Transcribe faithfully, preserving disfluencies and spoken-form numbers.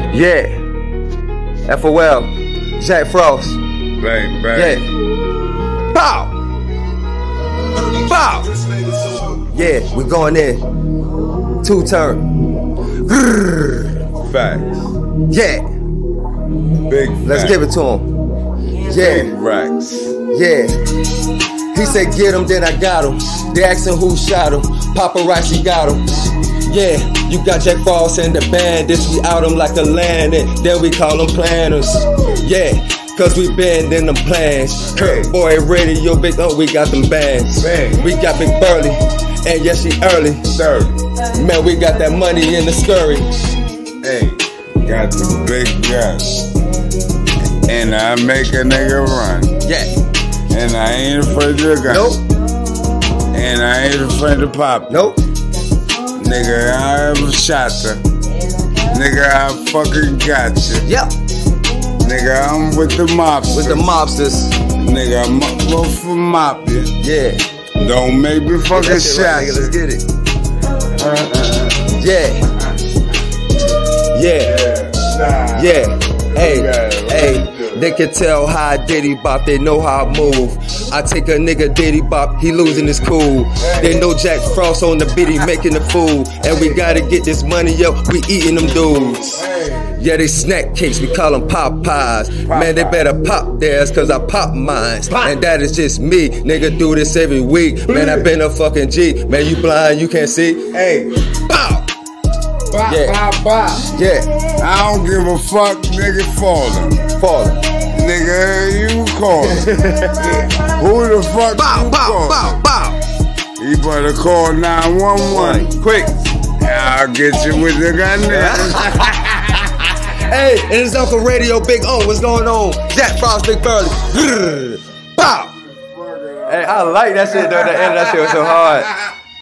Yeah. F O L. Jack Frost. Bang, bang. Yeah. Bow. Bow. Yeah, we going in. Two turn. Facts. Yeah. Big Let's facts. give it to him. Big Yeah. racks. Yeah. He said get him, then I got him. They asking who shot him. Paparazzi got him. Yeah, you got Jack Frost and the bandits. We out them like a landing. Then we call them planners. Yeah, cause we been in them plans. Kurt Boy Radio, big oh, we got them bands. Bang. We got Big Burley, and yes, she early. thirty. Man, we got that money in the scurry. Hey, got the big guns. And I make a nigga run. Yeah. And I ain't afraid of the gun. Nope. And I ain't afraid of pop. Nope. Nigga, I ever shot her. Nigga, I fucking got you. Yep. Nigga, I'm with the mobsters. With the mobsters. Nigga, I'm up for mop you. Yeah. Don't make me fucking That shit shot right, nigga, let's you. get it. Uh-uh. Yeah. Yeah. Nah. Yeah. Hey, Okay, hey, they can tell how I diddy bop, they know how I move. I take a nigga diddy bop, he losing his cool. They know Jack Frost on the beat, he making the fool. And we gotta get this money up, we eating them dudes. Yeah, they snack cakes, we call them pop pies. Man, they better pop theirs, cause I pop mines. And that is just me, nigga do this every week. Man, I been a fucking G, man, you blind, you can't see. Hey. Bow! Bop, Yeah. bop, bop. Yeah, I don't give a fuck, nigga, falling. falling. Nigga, you calling. Who the fuck Bow, you bow, calling? bow, bow. You better call nine one one. Quick. I'll get you with the gun there. Hey, and it's Uncle Radio Big O. What's going on? Jack Frost, Big Burley. Bow. Hey, I like that shit though. The end of that shit was so hard.